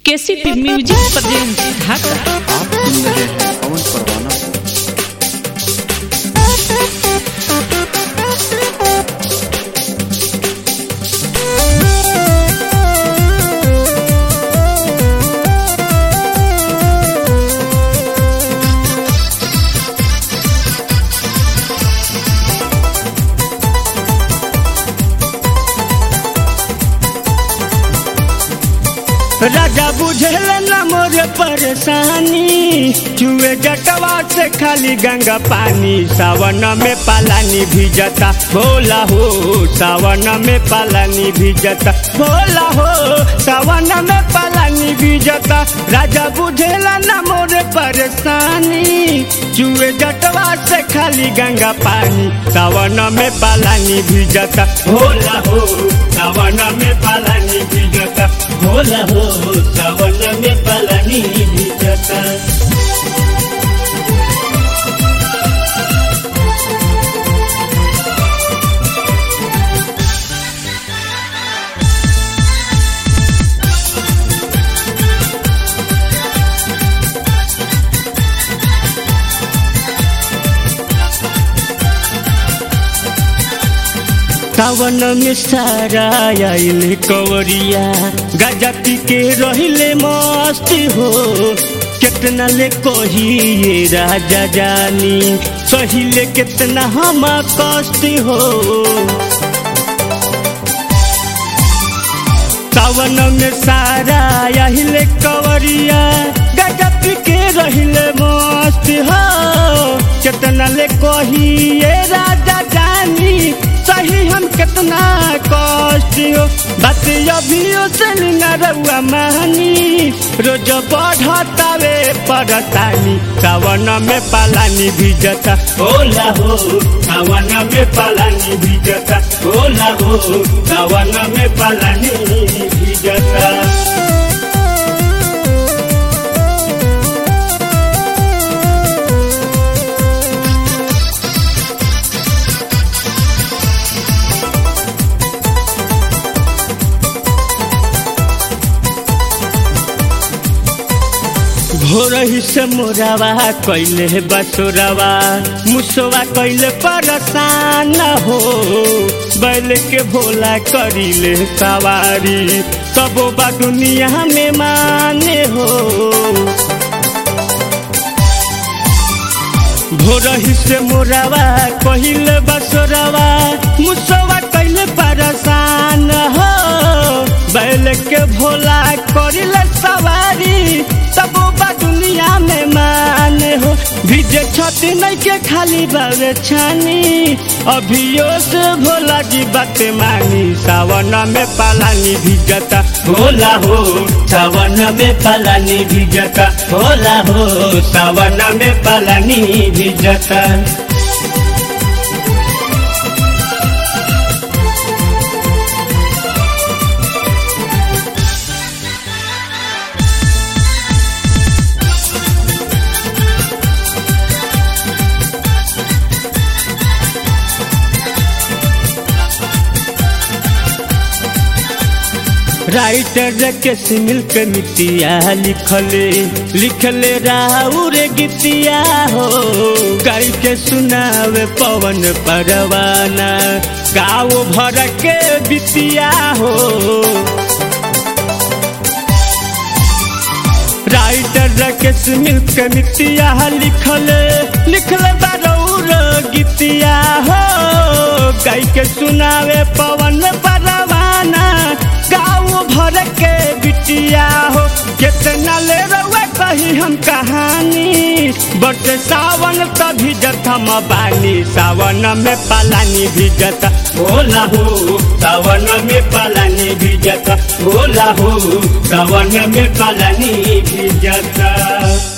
KCP music present ढाका। आप सुन रहे हैं पवन परवाना को। राजा बुझल न मोर परेशानी, चुए जटवा से खाली गंगा पानी। सावन में पालानी भीजता भोला हो, सावन में पालानी भीजता भोला हो, सावन में पालानी भीजता। राजा बुझल न मोर परेशानी, चुए जटवा से खाली गंगा पानी। सावन में पालानी भीजता भोला हो, सावन में पालानी भीजता भोला हो, सावन में पालानी भीजता। सावन में सारा आइल कवरिया, गाजा पी के रहिले मस्ती हो। कितना ले कहिए राजा जानी, सहिले कितना हम कष्ट हो। सावन में सारा आइल कवरिया, गाजा पी के रहिले मस्ती हो। कितना ले कहिए राजा जानी, सही हम कितना कष्ट हो। बात अभियो से न रउआ मानी, रोज बढ़तावे परेशानी। सावन में पालानी भीजता भोला हो, सावन में पालानी भीजता भोला हो, सावन में पालानी भीजता। भोरही से मोरावा कैले बसोरावा, मुसवा कैले परेशान हो। बैल के भोला करिले सवारी, सबो बा दुनिया में माने हो। भोरही से मोरावा कैले बसोरावा, मुसवा कैले परेशान हो। बैल के भोला करिले सवारी, सबो बा दुनिया में माने हो। भीजे छती नहीं के खाली बावे छानी, अभियो से भोला जी बात मानी। सावन में पालानी भीजता भोला हो, सावन में पालानी भीजता भोला हो, सावन में पालानी भीजता। राइटर के सिमिल के मितिया लिखले राउर गीतिया हो। गाय के सुनावे पवन परवाना, गाँव भर के बितिया हो। राइटर के सिमिल के मितिया लिखले राउर गीतिया हो। गाय के सुनावे पवन परवाना, गाँव भर के बिटिया हो। कितना ले रउआ कही हम कहानी, बट सावन तभी जथम बानी। सावन में पालानी भीजता भोला हो, सावन में पालानी भीजता भोला हो, सावन में पालानी भीजता।